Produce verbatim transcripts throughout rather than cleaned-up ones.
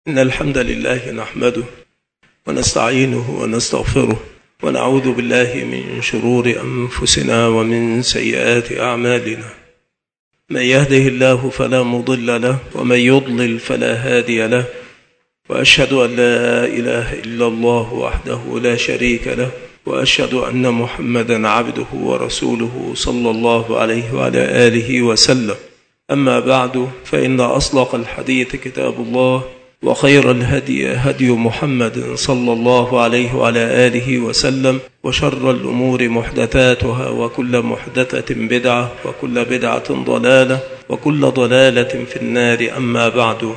إن الحمد لله نحمده ونستعينه ونستغفره ونعوذ بالله من شرور أنفسنا ومن سيئات أعمالنا. من يهده الله فلا مضل له ومن يضلل فلا هادي له، وأشهد أن لا إله إلا الله وحده لا شريك له، وأشهد أن محمدا عبده ورسوله صلى الله عليه وعلى آله وسلم. أما بعد، فإن أصدق الحديث كتاب الله، وخير الهدي هدي محمد صلى الله عليه وعلى آله وسلم، وشر الأمور محدثاتها، وكل محدثة بدعة، وكل بدعة ضلالة، وكل ضلالة في النار. أما بعد،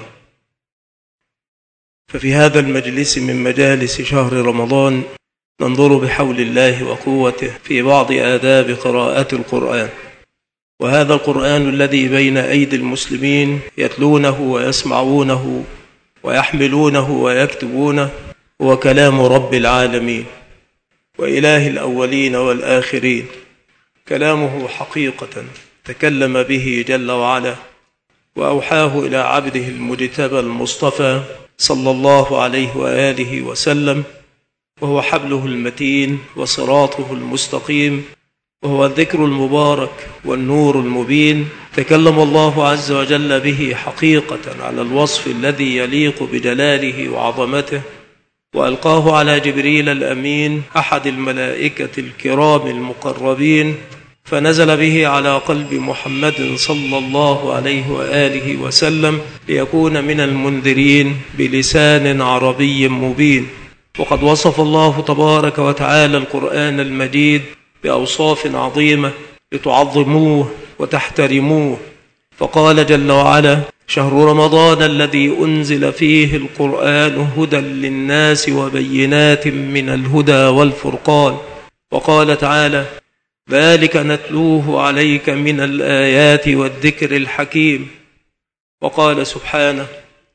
ففي هذا المجلس من مجالس شهر رمضان ننظر بحول الله وقوته في بعض آداب قراءة القرآن. وهذا القرآن الذي بين أيدي المسلمين يتلونه ويسمعونه ويحملونه ويكتبونه هو كلام رب العالمين وإله الأولين والآخرين. كلامه حقيقة تكلم به جل وعلا وأوحاه إلى عبده المجتبى المصطفى صلى الله عليه وآله وسلم، وهو حبله المتين وصراطه المستقيم، وهو الذكر المبارك والنور المبين. تكلم الله عز وجل به حقيقة على الوصف الذي يليق بجلاله وعظمته، وألقاه على جبريل الأمين أحد الملائكة الكرام المقربين، فنزل به على قلب محمد صلى الله عليه وآله وسلم ليكون من المنذرين بلسان عربي مبين. وقد وصف الله تبارك وتعالى القرآن المجيد بأوصاف عظيمة لتعظموه وتحترموه، فقال جل وعلا: شهر رمضان الذي أنزل فيه القرآن هدى للناس وبينات من الهدى والفرقان. وقال تعالى: ذلك نتلوه عليك من الآيات والذكر الحكيم. وقال سبحانه: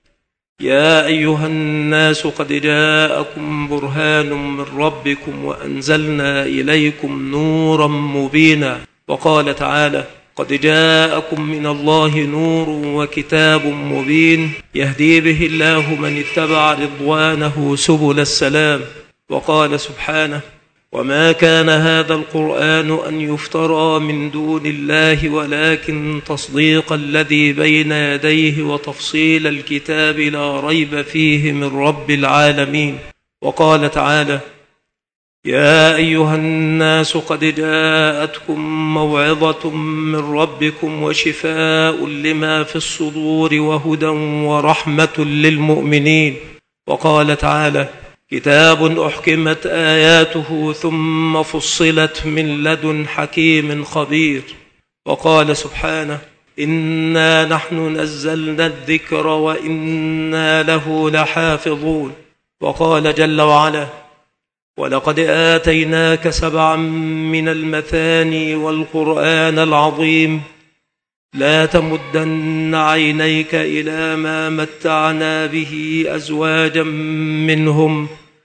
يا أيها الناس قد جاءكم برهان من ربكم وأنزلنا إليكم نورا مبينا. وقال تعالى: قد جاءكم من الله نور وكتاب مبين يهدي به الله من اتبع رضوانه سبل السلام. وقال سبحانه: وما كان هذا القرآن أن يفترى من دون الله ولكن تصديق الذي بين يديه وتفصيل الكتاب لا ريب فيه من رب العالمين. وقال تعالى: يا أيها الناس قد جاءتكم موعظة من ربكم وشفاء لما في الصدور وهدى ورحمة للمؤمنين. وقال تعالى: كتاب أحكمت آياته ثم فصلت من لدن حكيم خبير. وقال سبحانه: إنا نحن نزلنا الذكر وإنا له لحافظون. وقال جل وعلا: ولقد آتيناك سبعا من المثاني والقرآن العظيم لا تمدن عينيك إلى ما متعنا به أزواجا منهم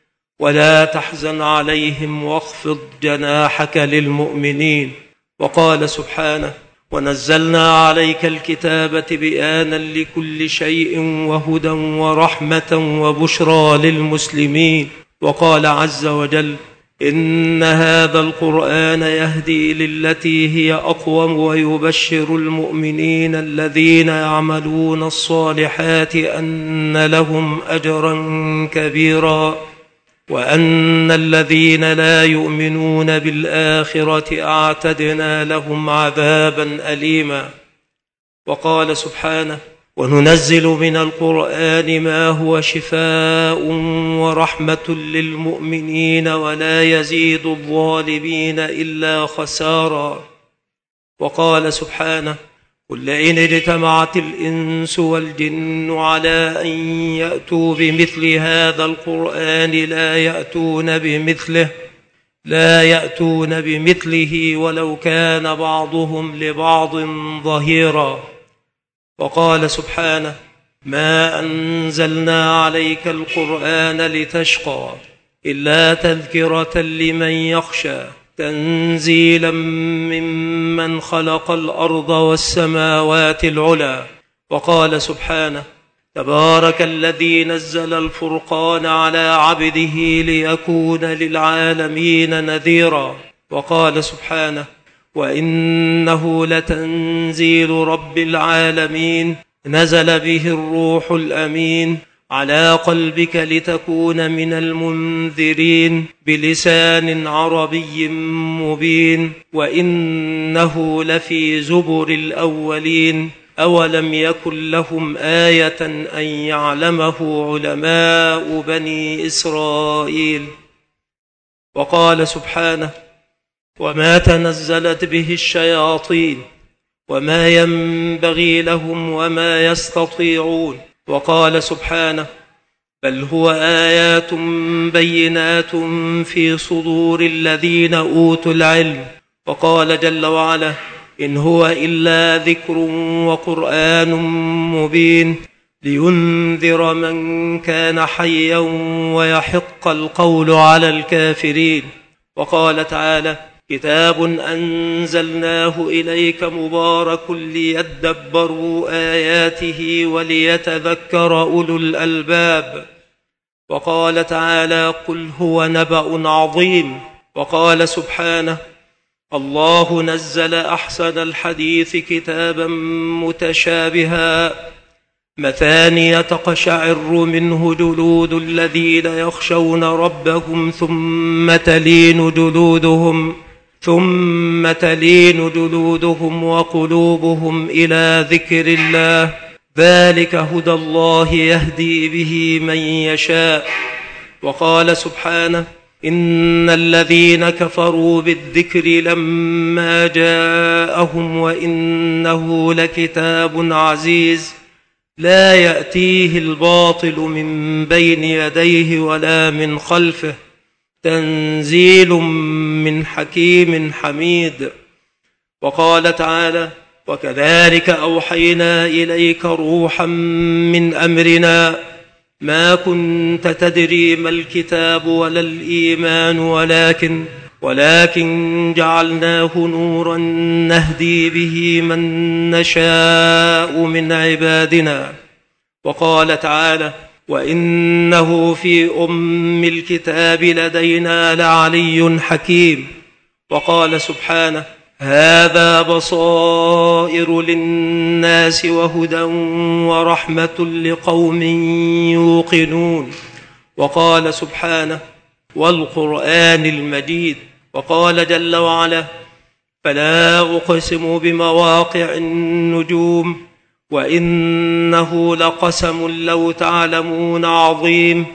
ولا تحزن عليهم واخفض جناحك للمؤمنين. وقال سبحانه: ونزلنا عليك الكتاب تبيانا لكل شيء وهدى ورحمة وبشرى للمسلمين. وقال عز وجل: إن هذا القرآن يهدي للتي هي أقوم ويبشر المؤمنين الذين يعملون الصالحات أن لهم أجرا كبيرا وأن الذين لا يؤمنون بالآخرة أعتدنا لهم عذابا أليما. وقال سبحانه: وننزل من القرآن ما هو شفاء ورحمة للمؤمنين ولا يزيد الظالمين إلا خسارا. وقال سبحانه: قل إن اجتمعت الإنس والجن على أن يأتوا بمثل هذا القرآن لا يأتون بمثله لا يأتون بمثله ولو كان بعضهم لبعض ظهيرا. وقال سبحانه: ما أنزلنا عليك القرآن لتشقى إلا تذكرة لمن يخشى تنزيلا ممن خلق الأرض والسماوات العلى. وقال سبحانه: تبارك الذي نزل الفرقان على عبده ليكون للعالمين نذيرا. وقال سبحانه: وإنه لتنزيل رب العالمين نزل به الروح الأمين على قلبك لتكون من المنذرين بلسان عربي مبين وإنه لفي زبر الأولين أولم يكن لهم آية أن يعلمه علماء بني إسرائيل. وقال سبحانه: وما تنزلت به الشياطين وما ينبغي لهم وما يستطيعون. وقال سبحانه: بل هو آيات بينات في صدور الذين أوتوا العلم. وقال جل وعلا: إن هو إلا ذكر وقرآن مبين لينذر من كان حيا ويحق القول على الكافرين. وقال تعالى: كتاب أنزلناه إليك مبارك ليدبروا آياته وليتذكر أولو الألباب. وقال تعالى: قل هو نبأ عظيم. وقال سبحانه: الله نزل أحسن الحديث كتابا متشابها مثانية تقشعر منه جلود الذين يخشون ربهم ثم تلين جلودهم ثم تلين جلودهم وقلوبهم إلى ذكر الله ذلك هدى الله يهدي به من يشاء. وقال سبحانه: إن الذين كفروا بالذكر لما جاءهم وإنه لكتاب عزيز لا يأتيه الباطل من بين يديه ولا من خلفه تنزيل من حكيم حميد. وقال تعالى: وكذلك أوحينا إليك روحا من أمرنا ما كنت تدري ما الكتاب ولا الإيمان ولكن ولكن جعلناه نورا نهدي به من نشاء من عبادنا. وقال تعالى: وإنه في أم الكتاب لدينا لعلي حكيم. وقال سبحانه: هذا بصائر للناس وهدى ورحمة لقوم يوقنون. وقال سبحانه: والقرآن المجيد. وقال جل وعلا: فلا أقسم بمواقع النجوم وإنه لقسم لو تعلمون عظيم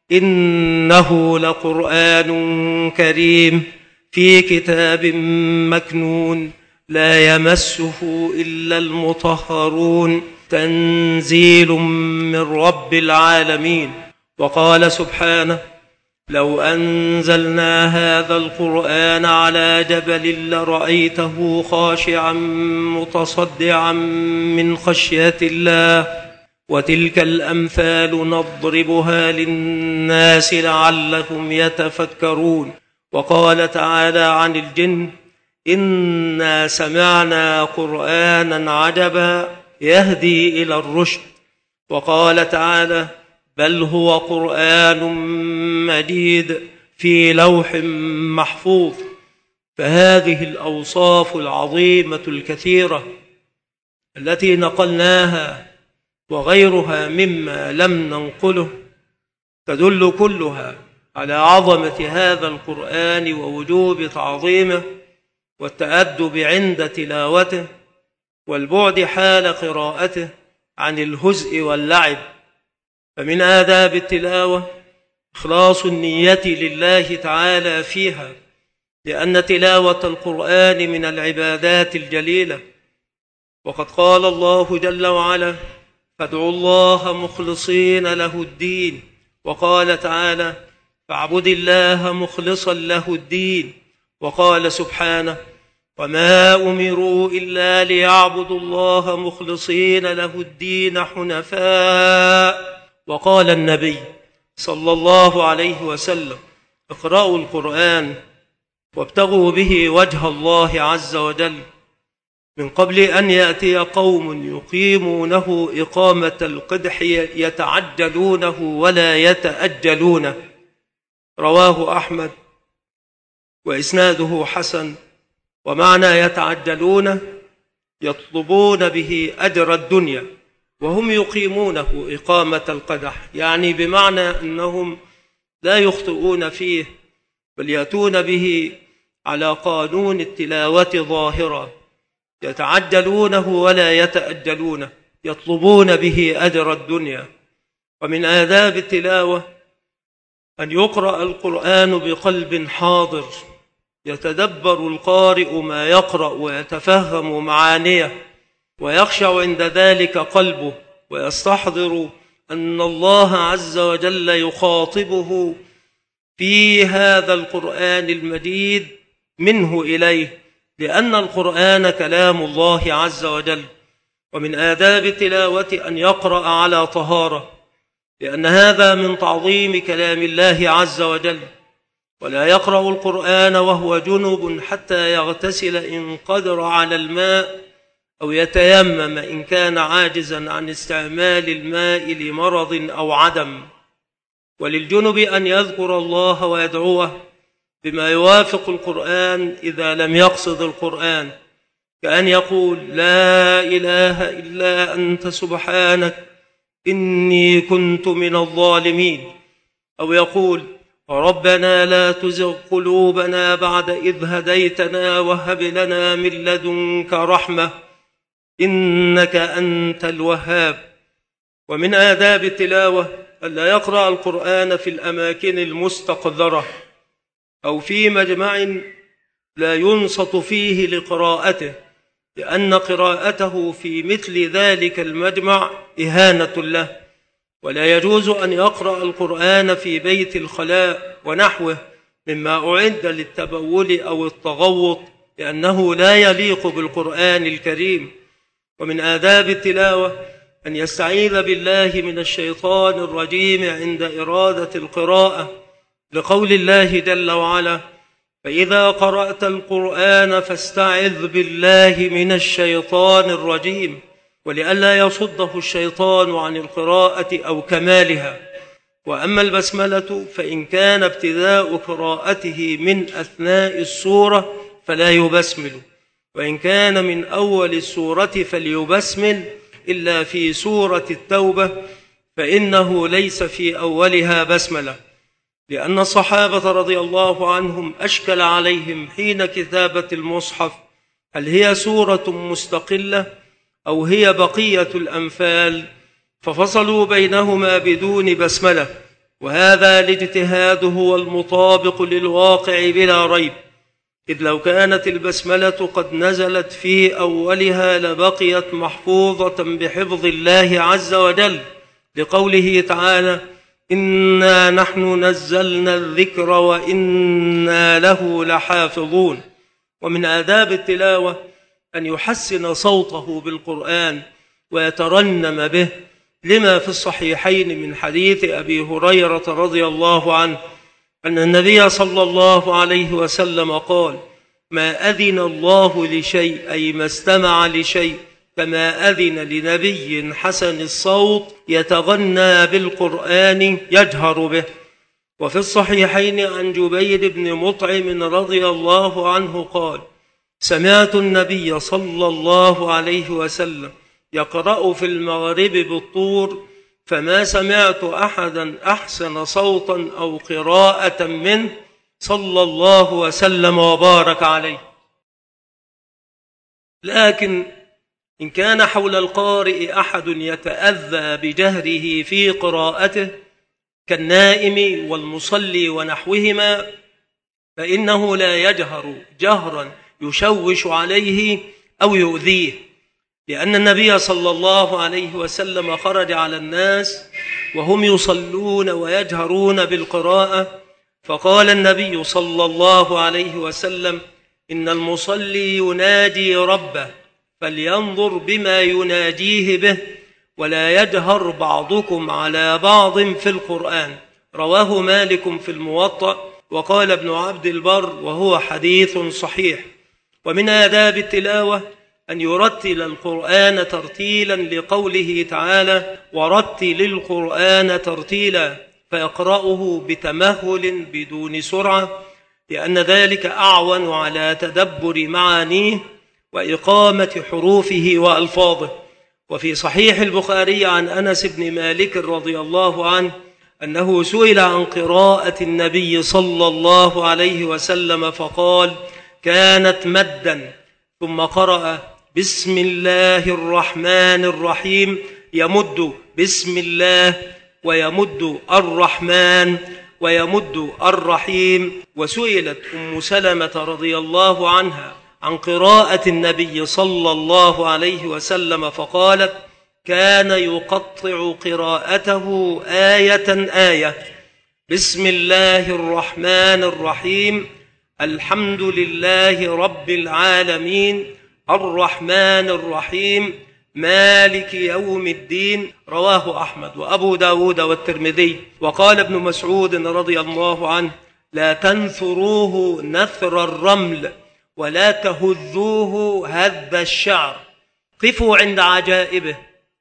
إنه لقرآن كريم في كتاب مكنون لا يمسه إلا المطهرون تنزيل من رب العالمين. وقال سبحانه: لو أنزلنا هذا القرآن على جبل لرأيته خاشعا متصدعا من خشية الله وتلك الأمثال نضربها للناس لعلهم يتفكرون. وقال تعالى عن الجن: إنا سمعنا قرآنا عجبا يهدي إلى الرشد. وقال تعالى: بل هو قرآن مجيد في لوح محفوظ. فهذه الأوصاف العظيمة الكثيرة التي نقلناها وغيرها مما لم ننقله تدل كلها على عظمة هذا القرآن ووجوب تعظيمه والتأدب عند تلاوته والبعد حال قراءته عن الهزء واللعب. فمن آداب التلاوة إخلاص النية لله تعالى فيها، لأن تلاوة القرآن من العبادات الجليلة. وقد قال الله جل وعلا: فادعوا الله مخلصين له الدين. وقال تعالى: فاعبد الله مخلصا له الدين. وقال سبحانه: وما أمروا إلا ليعبدوا الله مخلصين له الدين حنفاء. وقال النبي صلى الله عليه وسلم: اقرأوا القرآن وابتغوا به وجه الله عز وجل. من قبل أن يأتي قوم يقيمونه إقامة القدح يتعجلونه ولا يتأجلونه. رواه أحمد وإسناده حسن. ومعنى يتعجلونه يطلبون به أجر الدنيا وهم يقيمونه إقامة القدح، يعني بمعنى أنهم لا يخطئون فيه بل يأتون به على قانون التلاوة ظاهرا، يتعجلونه ولا يتأجلونه، يطلبون به أجر الدنيا. ومن آداب التلاوة أن يقرأ القرآن بقلب حاضر، يتدبر القارئ ما يقرأ ويتفهم معانيه، ويخشع عند ذلك قلبه، ويستحضر أن الله عز وجل يخاطبه في هذا القرآن المجيد منه إليه، لأن القرآن كلام الله عز وجل. ومن آداب التلاوة أن يقرأ على طهارة، لأن هذا من تعظيم كلام الله عز وجل. ولا يقرأ القرآن وهو جنب حتى يغتسل إن قدر على الماء، أو يتيمم إن كان عاجزا عن استعمال الماء لمرض أو عدم. وللجنب أن يذكر الله ويدعوه بما يوافق القرآن إذا لم يقصد القرآن، كأن يقول: لا إله إلا أنت سبحانك إني كنت من الظالمين، أو يقول: ربنا لا تزغ قلوبنا بعد إذ هديتنا وهب لنا من لدنك رحمة إنك أنت الوهاب. ومن آداب التلاوة ألا يقرأ القرآن في الأماكن المستقذرة أو في مجمع لا ينصت فيه لقراءته، لأن قراءته في مثل ذلك المجمع إهانة له. ولا يجوز أن يقرأ القرآن في بيت الخلاء ونحوه مما أعد للتبول أو التغوط، لأنه لا يليق بالقرآن الكريم. ومن آداب التلاوة أن يستعيذ بالله من الشيطان الرجيم عند إرادة القراءة، لقول الله جل وعلا: فإذا قرأت القرآن فاستعذ بالله من الشيطان الرجيم، ولئلا يصده الشيطان عن القراءة أو كمالها. وأما البسملة فإن كان ابتداء قراءته من أثناء السورة فلا يبسمل، وإن كان من أول السورة فليبسمل، إلا في سورة التوبة فإنه ليس في أولها بسملة، لأن الصحابة رضي الله عنهم أشكل عليهم حين كتابة المصحف هل هي سورة مستقلة أو هي بقية الأنفال، ففصلوا بينهما بدون بسملة، وهذا الاجتهاد هو المطابق للواقع بلا ريب، إذ لو كانت البسملة قد نزلت في أولها لبقيت محفوظة بحفظ الله عز وجل، لقوله تعالى: إنا نحن نزلنا الذكر وإنا له لحافظون. ومن آداب التلاوة أن يحسن صوته بالقرآن ويترنم به، لما في الصحيحين من حديث أبي هريرة رضي الله عنه أن النبي صلى الله عليه وسلم قال: ما أذن الله لشيء، أي ما استمع لشيء، كما أذن لنبي حسن الصوت يتغنى بالقرآن يجهر به. وفي الصحيحين عن جبير بن مطعم رضي الله عنه قال: سمعت النبي صلى الله عليه وسلم يقرأ في المغرب بالطور، فما سمعت أحدا أحسن صوتا أو قراءة منه صلى الله وسلم وبارك عليه. لكن إن كان حول القارئ أحد يتأذى بجهره في قراءته كالنائم والمصلي ونحوهما، فإنه لا يجهر جهرا يشوش عليه أو يؤذيه، لأن النبي صلى الله عليه وسلم خرج على الناس وهم يصلون ويجهرون بالقراءة، فقال النبي صلى الله عليه وسلم: إن المصلي ينادي ربه فلينظر بما يناديه به، ولا يجهر بعضكم على بعض في القرآن. رواه مالك في الموطأ، وقال ابن عبد البر وهو حديث صحيح. ومن آداب التلاوة أن يرتل القرآن ترتيلا لقوله تعالى: ورتل القرآن ترتيلا، فيقرأه بتمهل بدون سرعة، لأن ذلك أعون على تدبر معانيه وإقامة حروفه وألفاظه. وفي صحيح البخاري عن أنس بن مالك رضي الله عنه أنه سئل عن قراءة النبي صلى الله عليه وسلم فقال: كانت مدا، ثم قرأ: بسم الله الرحمن الرحيم، يمد بسم الله ويمد الرحمن ويمد الرحيم. وسئلت أم سلمة رضي الله عنها عن قراءة النبي صلى الله عليه وسلم فقالت: كان يقطع قراءته آية آية: بسم الله الرحمن الرحيم، الحمد لله رب العالمين، الرحمن الرحيم، مالك يوم الدين. رواه أحمد وأبو داود والترمذي. وقال ابن مسعود رضي الله عنه: لا تنثروه نثر الرمل ولا تهذوه هذ الشعر، قفوا عند عجائبه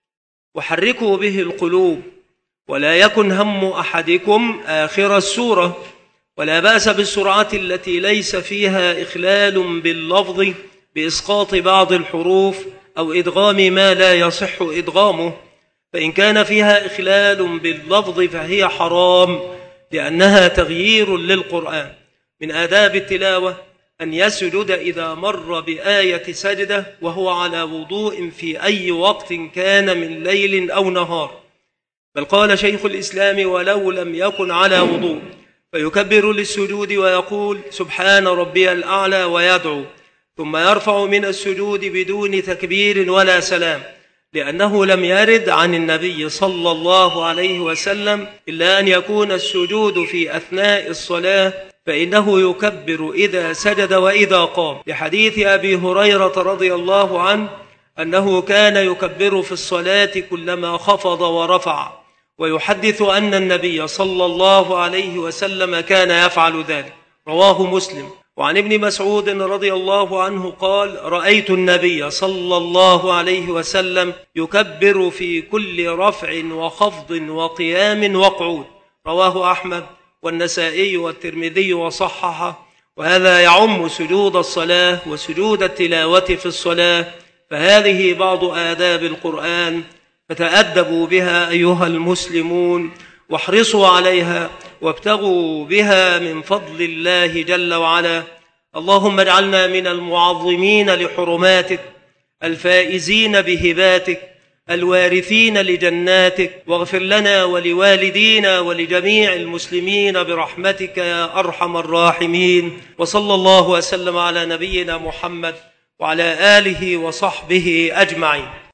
وحركوا به القلوب، ولا يكن هم أحدكم آخر السورة. ولا بأس بالسرعة التي ليس فيها إخلال باللفظ بإسقاط بعض الحروف أو إدغام ما لا يصح إدغامه، فإن كان فيها إخلال باللفظ فهي حرام، لأنها تغيير للقرآن. من آداب التلاوة أن يسجد إذا مر بآية سجدة وهو على وضوء في أي وقت كان من ليل أو نهار. بل قال شيخ الإسلام: ولو لم يكن على وضوء، فيكبر للسجود ويقول: سبحان ربي الأعلى، ويدعو، ثم يرفع من السجود بدون تكبير ولا سلام، لأنه لم يرد عن النبي صلى الله عليه وسلم إلا أن يكون السجود في أثناء الصلاة، فإنه يكبر إذا سجد وإذا قام، لحديث أبي هريرة رضي الله عنه أنه كان يكبر في الصلاة كلما خفض ورفع، ويحدث أن النبي صلى الله عليه وسلم كان يفعل ذلك. رواه مسلم. وعن ابن مسعود رضي الله عنه قال: رأيت النبي صلى الله عليه وسلم يكبر في كل رفع وخفض وقيام وقعود. رواه أحمد والنسائي والترمذي وصححه. وهذا يعم سجود الصلاة وسجود التلاوة في الصلاة، فهذه بعض آداب القرآن، فتأدبوا بها أيها المسلمون، واحرصوا عليها، وابتغوا بها من فضل الله جل وعلا. اللهم اجعلنا من المعظمين لحرماتك، الفائزين بهباتك، الوارثين لجناتك، واغفر لنا ولوالدينا ولجميع المسلمين برحمتك يا أرحم الراحمين. وصلى الله وسلم على نبينا محمد وعلى آله وصحبه أجمعين.